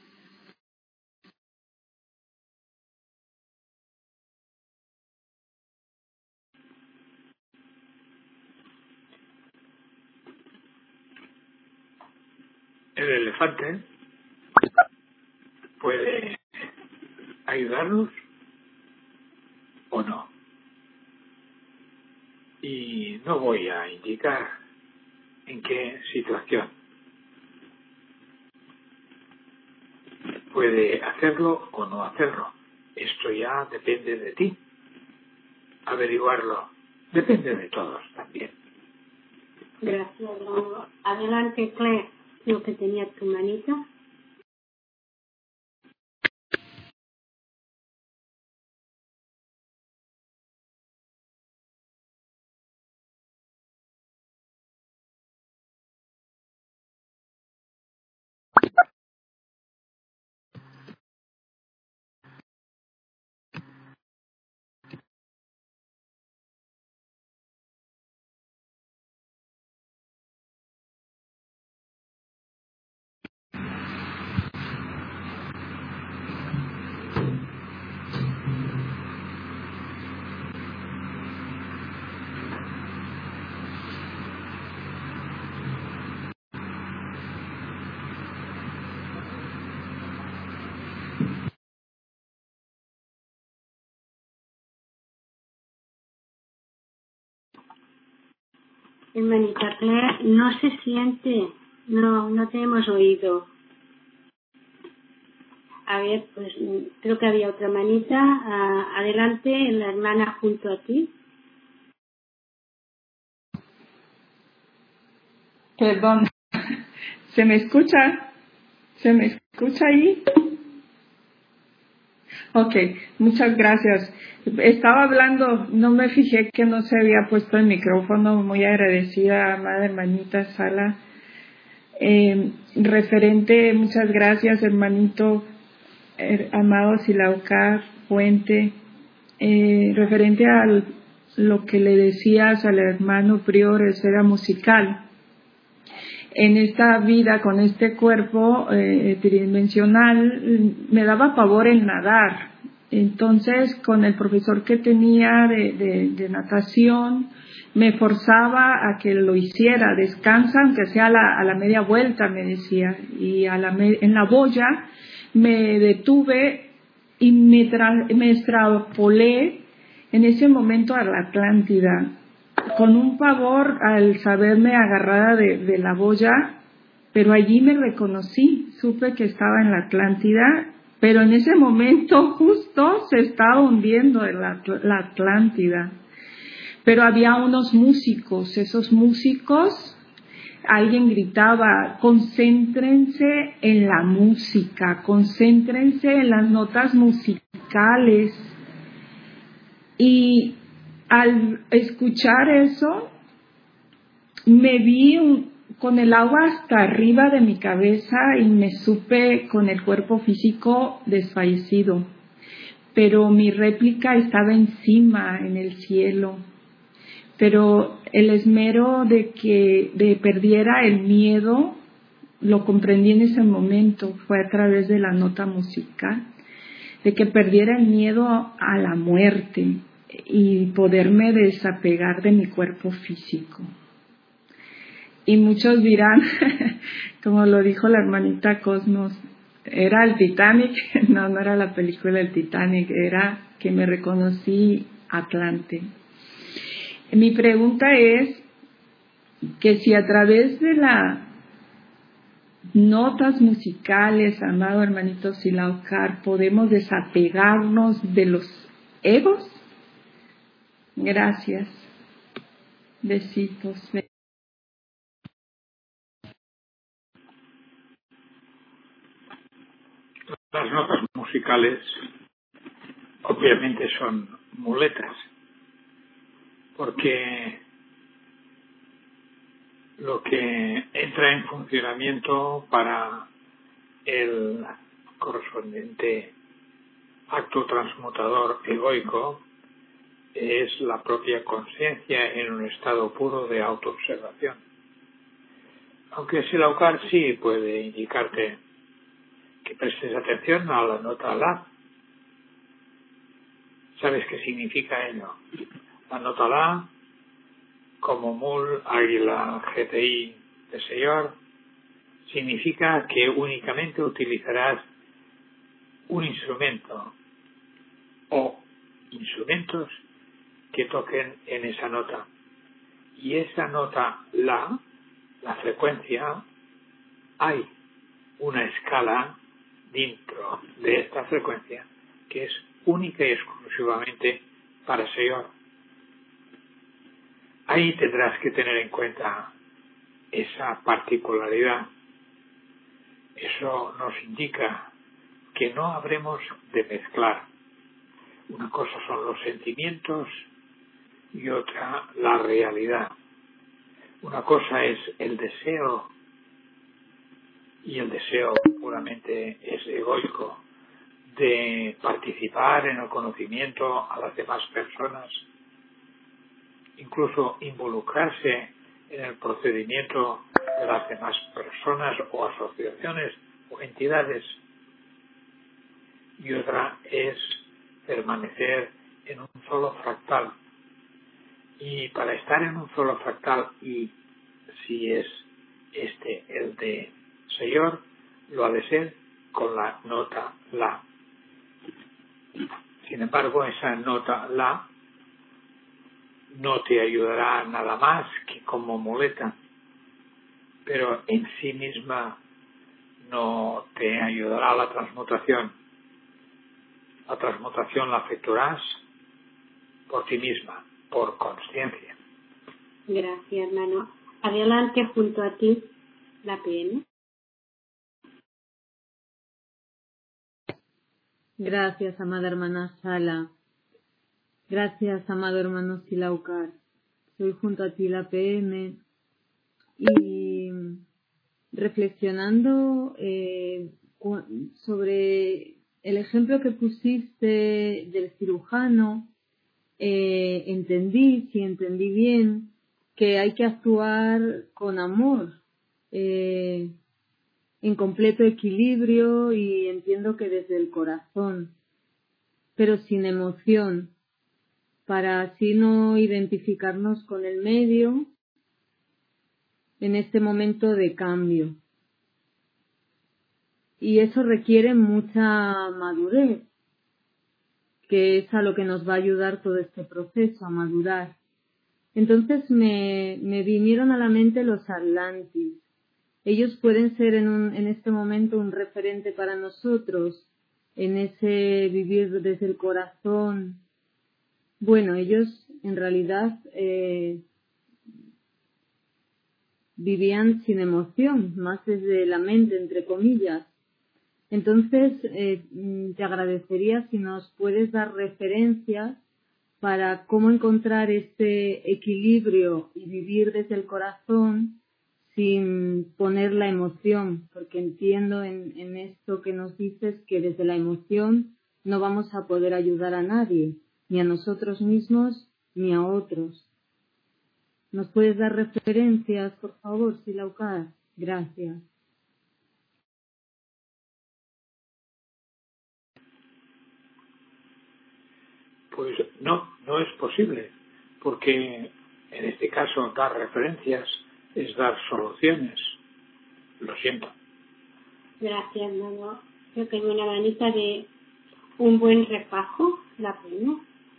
El elefante puede ayudarnos o no. Y no voy a indicar en qué situación. Puede hacerlo o no hacerlo. Esto ya depende de ti. Averiguarlo. Depende de todos también. Gracias, hermano. Adelante, Claire, lo que tenía tu manita. Hermanita Claire, no se siente, no te hemos oído. A ver, pues creo que había otra manita. Adelante, la hermana junto a ti. Perdón, ¿se me escucha? ¿Se me escucha ahí? Ok, muchas gracias. Estaba hablando, no me fijé que no se había puesto el micrófono. Muy agradecida, amada hermanita Sala. Muchas gracias, hermanito amado Silaucar Puente. Referente a lo que le decías al hermano prior, esfera musical. En esta vida, con este cuerpo tridimensional, me daba pavor el nadar. Entonces, con el profesor que tenía de natación, me forzaba a que lo hiciera. Descansa, aunque sea a la media vuelta, me decía. Y en la boya me detuve y me extrapolé en ese momento a la Atlántida. Con un pavor al saberme agarrada de la boya, pero allí me reconocí, supe que estaba en la Atlántida, pero en ese momento justo se estaba hundiendo la Atlántida. Pero había unos músicos, esos músicos, alguien gritaba, concéntrense en la música, concéntrense en las notas musicales. Y al escuchar eso, me vi con el agua hasta arriba de mi cabeza y me supe con el cuerpo físico desfallecido. Pero mi réplica estaba encima, en el cielo. Pero el esmero de perdiera el miedo, lo comprendí en ese momento, fue a través de la nota musical, de que perdiera el miedo a la muerte y poderme desapegar de mi cuerpo físico. Y muchos dirán, como lo dijo la hermanita Cosmos, ¿era el Titanic? No, no era la película del Titanic, era que me reconocí Atlante. Mi pregunta es que si a través de las notas musicales, amado hermanito Silaucar, podemos desapegarnos de los egos. Gracias. Besitos. Las notas musicales obviamente son muletas, porque lo que entra en funcionamiento para el correspondiente acto transmutador egoico es la propia conciencia en un estado puro de autoobservación. Aunque Silaucar sí puede indicarte que prestes atención a la nota La. ¿Sabes qué significa ello? La nota La, como mul, águila, GTI de Señor, significa que únicamente utilizarás un instrumento o instrumentos que toquen en esa nota. Y esa nota La frecuencia, hay una escala dentro de esta frecuencia que es única y exclusivamente para Señor. Ahí tendrás que tener en cuenta esa particularidad. Eso nos indica que no habremos de mezclar. Una cosa son los sentimientos y otra la realidad. Una cosa es el deseo, y el deseo puramente es egoico, de participar en el conocimiento a las demás personas, incluso involucrarse en el procedimiento de las demás personas o asociaciones o entidades. Y otra es permanecer en un solo fractal. Y para estar en un solo fractal, y si es este el de Señor, lo ha de ser con la nota La. Sin embargo, esa nota La no te ayudará nada más que como muleta, pero en sí misma no te ayudará a la transmutación. La transmutación la efectuarás por ti misma, por consciencia. Gracias, hermano. Adelante junto a ti, la PM. Gracias, amada hermana Sala. Gracias, amado hermano Silaucar. Soy junto a ti, la PM. Y reflexionando sobre el ejemplo que pusiste del cirujano, entendí bien, que hay que actuar con amor, en completo equilibrio, y entiendo que desde el corazón, pero sin emoción, para así no identificarnos con el medio en este momento de cambio. Y eso requiere mucha madurez, que es a lo que nos va a ayudar todo este proceso, a madurar. Entonces me vinieron a la mente los Atlantis. Ellos pueden ser en este momento un referente para nosotros, en ese vivir desde el corazón. Bueno, ellos en realidad vivían sin emoción, más desde la mente, entre comillas. Entonces, te agradecería si nos puedes dar referencias para cómo encontrar este equilibrio y vivir desde el corazón sin poner la emoción, porque entiendo en esto que nos dices que desde la emoción no vamos a poder ayudar a nadie, ni a nosotros mismos ni a otros. ¿Nos puedes dar referencias, por favor, Silaucar? Gracias. Pues no es posible, porque en este caso dar referencias es dar soluciones. Lo siento. Gracias, hermano. Yo tengo una manita de un buen refajo, la PM.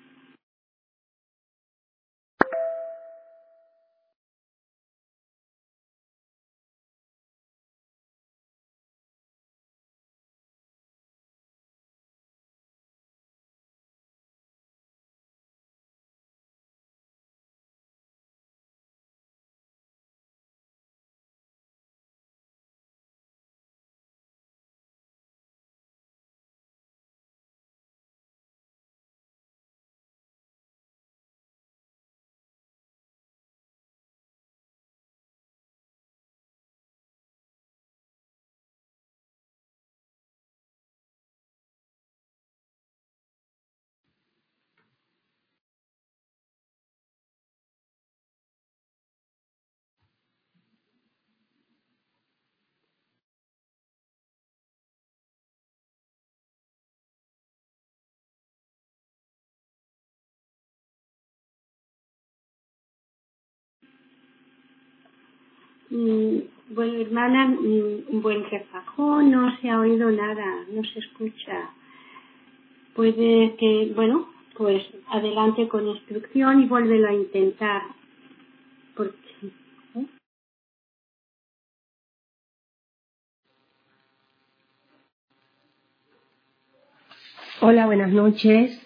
Bueno, hermana, un buen refajo, no se ha oído nada, no se escucha. Puede que, bueno, pues adelante con instrucción y vuélvelo a intentar. Porque, ¿eh? Hola, buenas noches.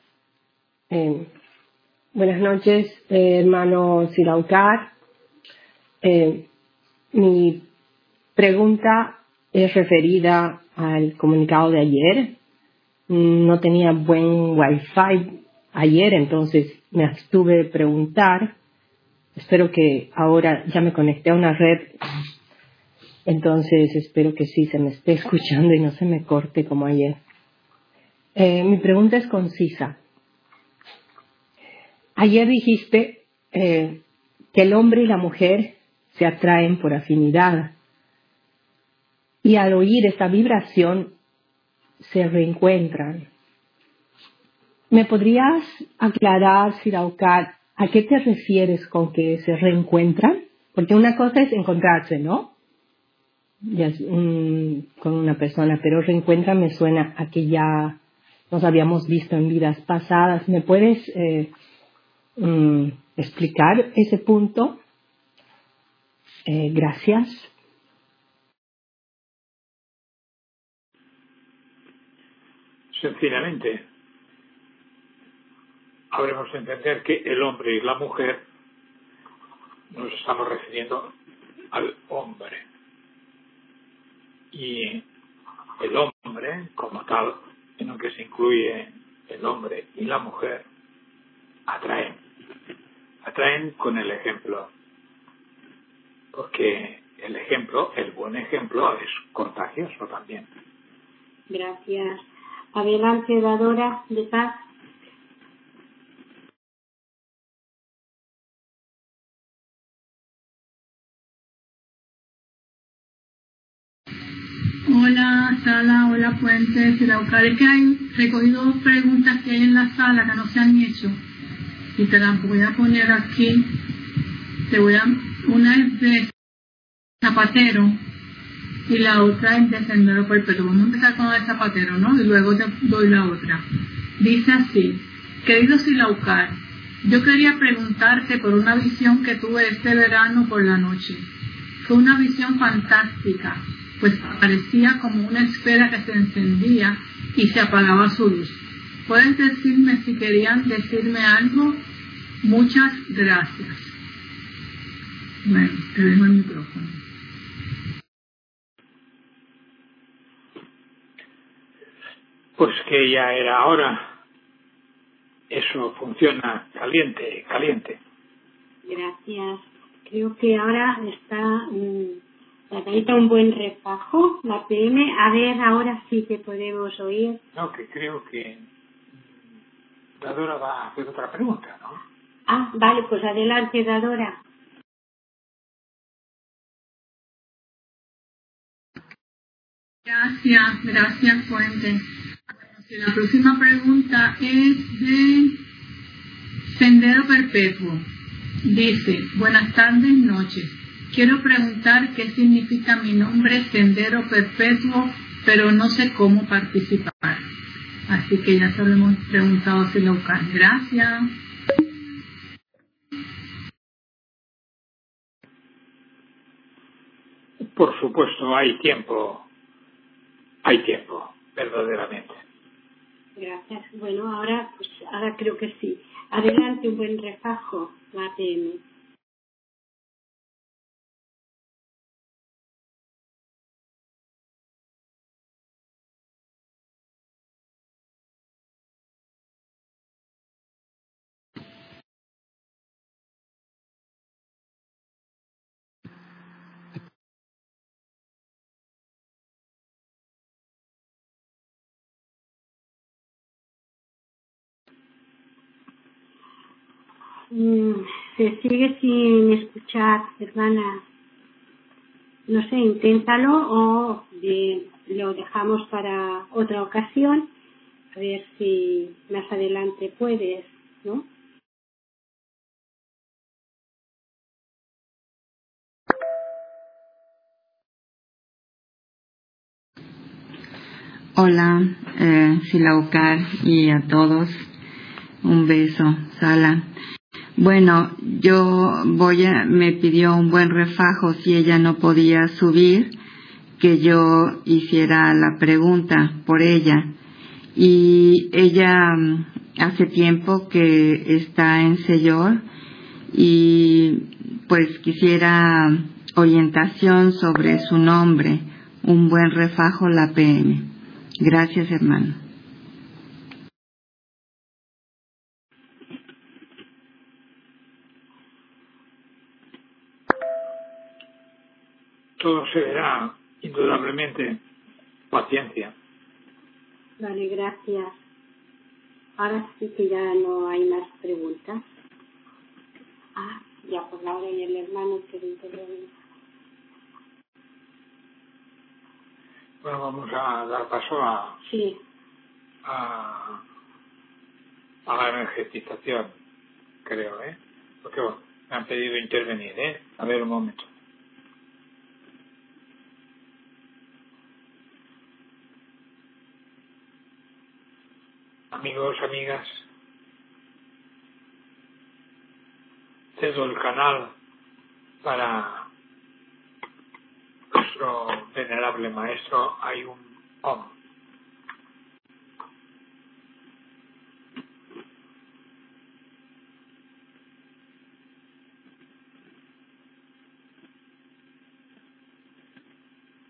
Buenas noches, hermano Silaucar. Mi pregunta es referida al comunicado de ayer. No tenía buen wifi ayer, entonces me abstuve de preguntar. Espero que ahora ya me conecté a una red, entonces espero que sí se me esté escuchando y no se me corte como ayer. Mi pregunta es concisa. Ayer dijiste que el hombre y la mujer se atraen por afinidad y al oír esta vibración se reencuentran. ¿Me podrías aclarar, Silaucar, a qué te refieres con que se reencuentran? Porque una cosa es encontrarse, ¿no? Ya con una persona, pero reencuentran me suena a que ya nos habíamos visto en vidas pasadas. ¿Me puedes explicar ese punto? Gracias. sencillamente habremos de entender que el hombre y la mujer nos estamos refiriendo al hombre. Y el hombre, como tal, en el que se incluye el hombre y la mujer, atraen con el ejemplo. Porque el ejemplo, el buen ejemplo, es contagioso también. Gracias. Adelante, dadora de paz. Hola, Sala, hola, Puente, Silaucar. Es que hay recogido dos preguntas que hay en la sala que no se han hecho y te las voy a poner aquí. Una es de Zapatero y la otra es de Sendero Perpetuo. Vamos a empezar con la de Zapatero, ¿no? Y luego te doy la otra. Dice así: querido Silaucar, yo quería preguntarte por una visión que tuve este verano por la noche. Fue una visión fantástica, pues parecía como una esfera que se encendía y se apagaba su luz. ¿Pueden decirme si querían decirme algo? Muchas gracias. Bueno, te dejo el micrófono. Pues que ya era hora. Eso funciona caliente. Gracias. Creo que ahora está necesita un buen refajo, la PM. A ver, ahora sí que podemos oír. No, que creo que Dadora va a hacer otra pregunta, ¿no? Ah, vale, pues adelante, Dadora. Gracias, Fuente. La próxima pregunta es de Sendero Perpetuo. Dice: buenas tardes, noches. Quiero preguntar qué significa mi nombre Sendero Perpetuo, pero no sé cómo participar. Así que ya se lo hemos preguntado a Silaucar. Gracias. Por supuesto, hay tiempo, verdaderamente. Gracias. Bueno, ahora creo que sí. Adelante, un buen refajo, la PM. Se sigue sin escuchar, hermana. No sé, inténtalo o lo dejamos para otra ocasión. A ver si más adelante puedes, ¿no? Hola, Silaucar, y a todos. Un beso, Sala. Bueno, me pidió un buen refajo si ella no podía subir, que yo hiciera la pregunta por ella. Y ella hace tiempo que está en Señor y pues quisiera orientación sobre su nombre, un buen refajo, la PM. Gracias, hermano. Todo se verá, indudablemente. Paciencia. Vale, gracias. Ahora sí que ya no hay más preguntas. Ah, ya por la hora y el hermano que interviene. Bueno, vamos a dar paso a la energetización, creo, ¿eh? Porque bueno, me han pedido intervenir, ¿eh? A ver, un momento. Amigos, amigas, cedo el canal para nuestro venerable maestro Ayun Om.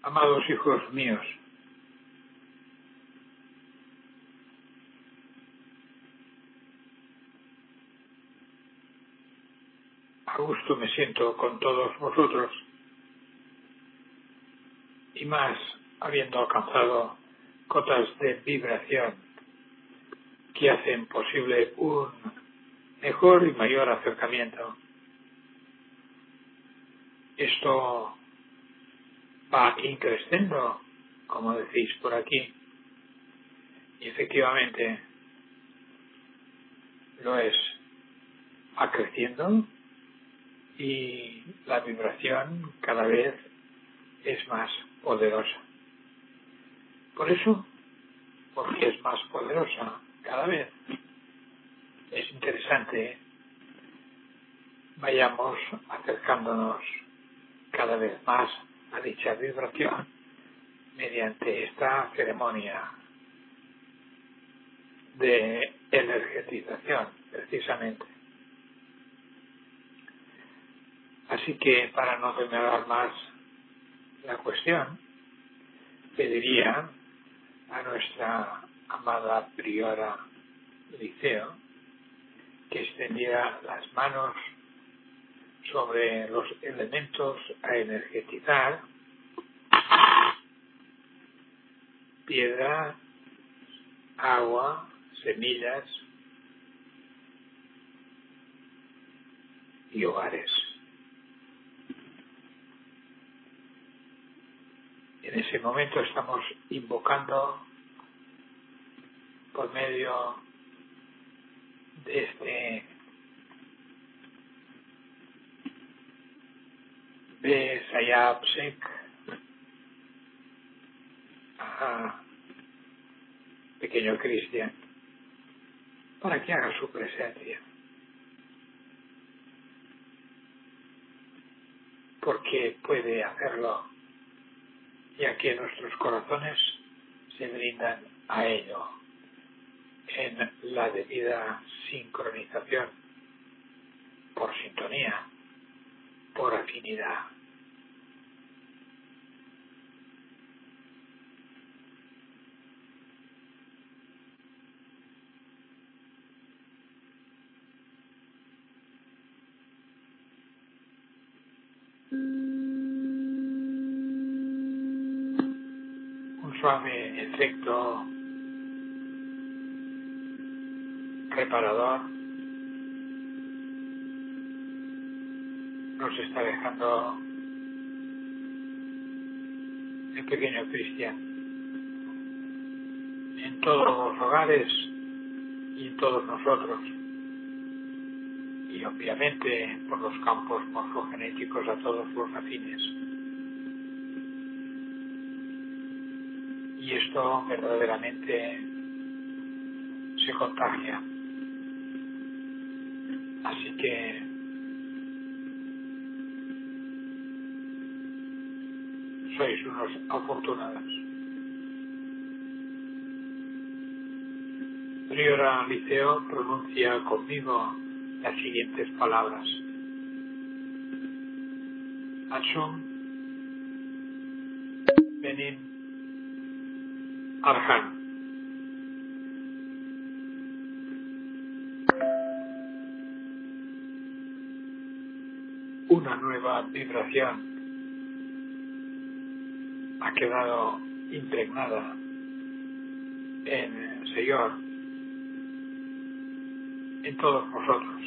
Amados hijos míos, a gusto me siento con todos vosotros, y más habiendo alcanzado cotas de vibración que hacen posible un mejor y mayor acercamiento. Esto va increciendo, como decís por aquí, y efectivamente lo es, va creciendo y la vibración cada vez es más poderosa. Por eso, porque es más poderosa cada vez, es interesante vayamos acercándonos cada vez más a dicha vibración mediante esta ceremonia de energetización, precisamente. Así que, para no demorar más la cuestión, pediría a nuestra amada priora Liceo que extendiera las manos sobre los elementos a energetizar: piedra, agua, semillas y hogares. En ese momento estamos invocando por medio de este Besayapsek a pequeño Cristian para que haga su presencia, porque puede hacerlo, ya que nuestros corazones se brindan a ello en la debida sincronización, por sintonía, por afinidad. Un suave efecto reparador nos está dejando el pequeño Cristian en todos los hogares y en todos nosotros, y obviamente por los campos morfogenéticos a todos los afines. Y esto verdaderamente se contagia. Así que sois unos afortunados. Priora Liceo pronuncia conmigo las siguientes palabras: Achum Benin Arhan. Una nueva vibración ha quedado impregnada en el Señor, en todos vosotros.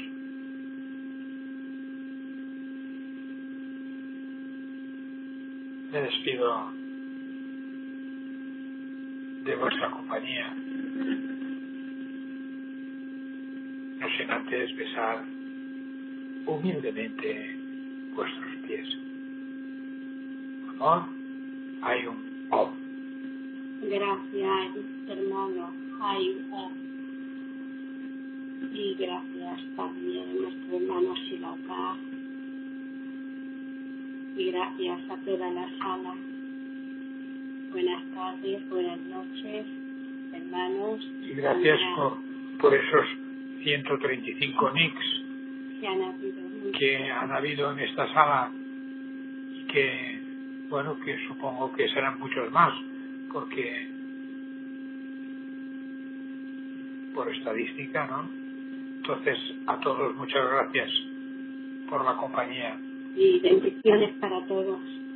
Me despido de vuestra compañía, no sin antes besar humildemente vuestros pies. Amor, hay un Om. Gracias, hermano, hay un Om. Y gracias también a nuestro hermano Silaucar. Y gracias a toda la sala. Buenas tardes, buenas noches, hermanos. Y gracias por esos 135 nicks que han habido en esta sala y que bueno, que supongo que serán muchos más, porque por estadística, ¿no? Entonces, a todos muchas gracias por la compañía. Y bendiciones para todos.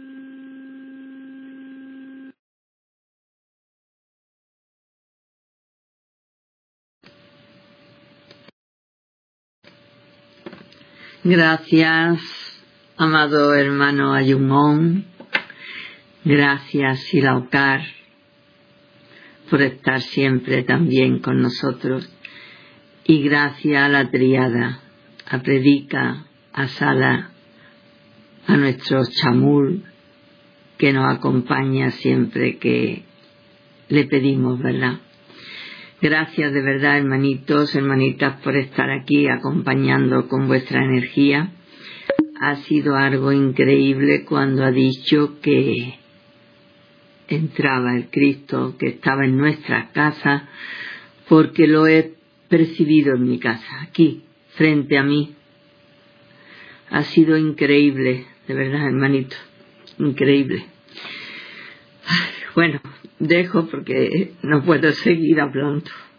Gracias, amado hermano Ayumón. Gracias, Silaucar, por estar siempre también con nosotros. Y gracias a la triada, a Predica, a Sala, a nuestro Chamul, que nos acompaña siempre que le pedimos, ¿verdad? Gracias de verdad, hermanitos, hermanitas, por estar aquí acompañando con vuestra energía. Ha sido algo increíble cuando ha dicho que entraba el Cristo, que estaba en nuestra casa, porque lo he percibido en mi casa, aquí, frente a mí. Ha sido increíble, de verdad, hermanito, increíble. Bueno, dejo porque no puedo seguir hablando.